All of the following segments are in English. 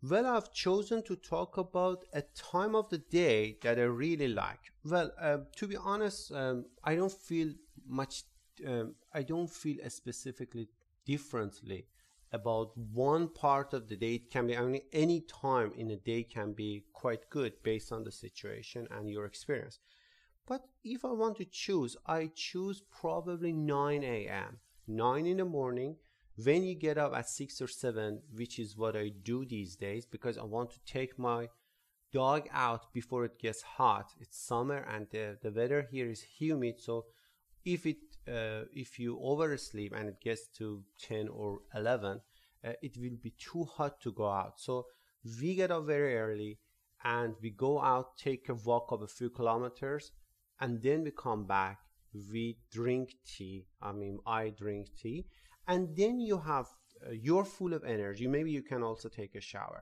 Well, I've chosen to talk about a time of the day that I really like. Well, to be honest, I don't feel much, I don't feel specifically differently about one part of the day. It can be any time in a day can be quite good based on the situation and your experience. But if I want to choose, I choose probably 9 a.m. 9 in the morning when you get up at 6 or 7, which is what I do these days because I want to take my dog out before it gets hot. It's summer and the weather here is humid, so if you oversleep and it gets to 10 or 11, it will be too hot to go out. So we get up very early and we go out, take a walk of a few kilometers, and then we come back. We drink tea. I mean, I drink tea, and then you're full of energy. Maybe you can also take a shower.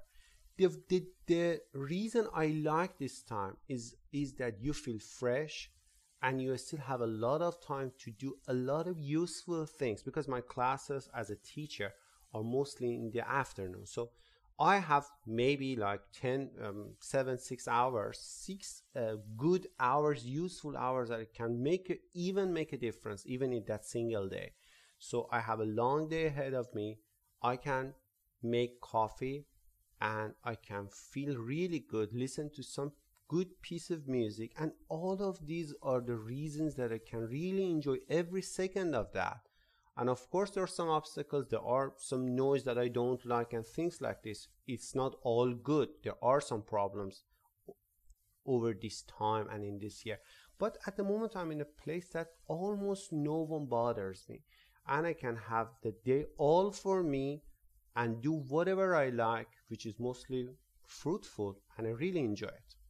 The reason I like this time is that you feel fresh and you still have a lot of time to do a lot of useful things because my classes as a teacher are mostly in the afternoon. So I have maybe like 10, 7, 6 hours, 6 good hours, useful hours that can even make a difference, even in that single day. So I have a long day ahead of me. I can make coffee and I can feel really good, listen to some good piece of music, and all of these are the reasons that I can really enjoy every second of that. And of course, there are some obstacles, there are some noise that I don't like, and things like this. It's not all good. There are some problems over this time and in this year. But at the moment, I'm in a place that almost no one bothers me, and I can have the day all for me and do whatever I like, which is mostly fruitful, and I really enjoy it.